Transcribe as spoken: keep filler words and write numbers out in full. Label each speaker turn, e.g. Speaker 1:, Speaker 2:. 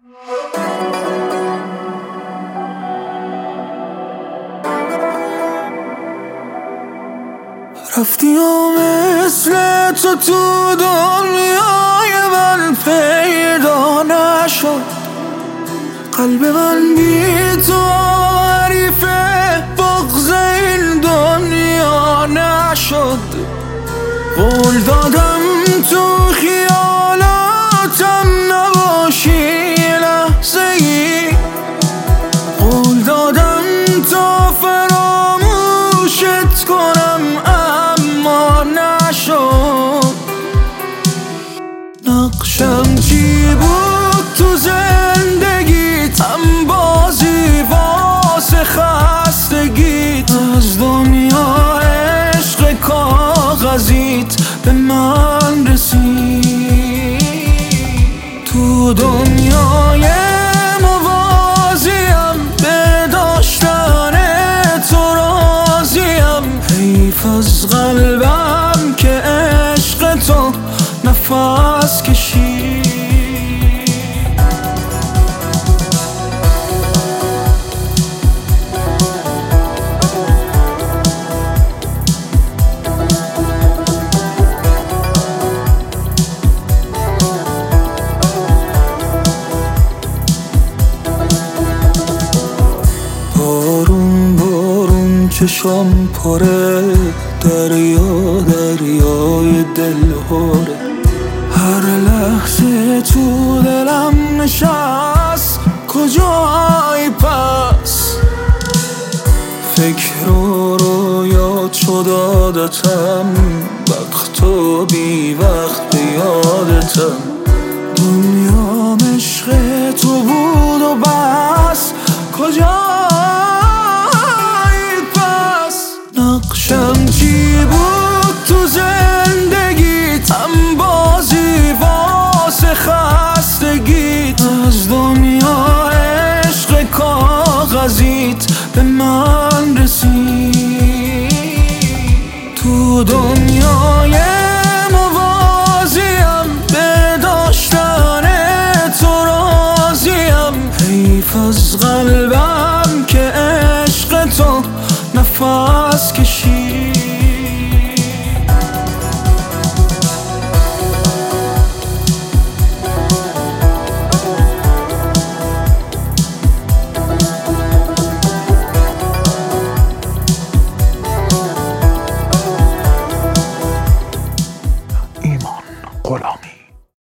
Speaker 1: رفتی و مثل تو تو دنیای من پیدا نشد. قلب من بی تو حریف بغض این دنیا نشد. قول دادم تو خیالاتم نباشی لحظه ای، قول دادم تا فراموشت کنم اما نشد. نقشم چی بود تو زندگیت؟ هم بازی واسه خستگیت. از دنیا عشق کاغذیت به من رسید. تو دنیای موازیم به داشتن تو راضیم. حیف از قلبم که عشق تو نفس کشید. بارون بارون چشام پره، دریا دریای دل هره. هر لحظه تو دلم نشست، کجایی پس؟ فکر و رویات شد عادتم، وقت و بی وقت به یادتم. دنیا عشق تو بود و بس، کجایی پس؟ نقشم چی بود تو زندگیت؟ هم بازی واسه خستگیت. از دنیا عشق کاغذیت به من رسید. تو دنیای موازیم به داشتن تو راضیم. حیف از قلبم که عشق تو نفس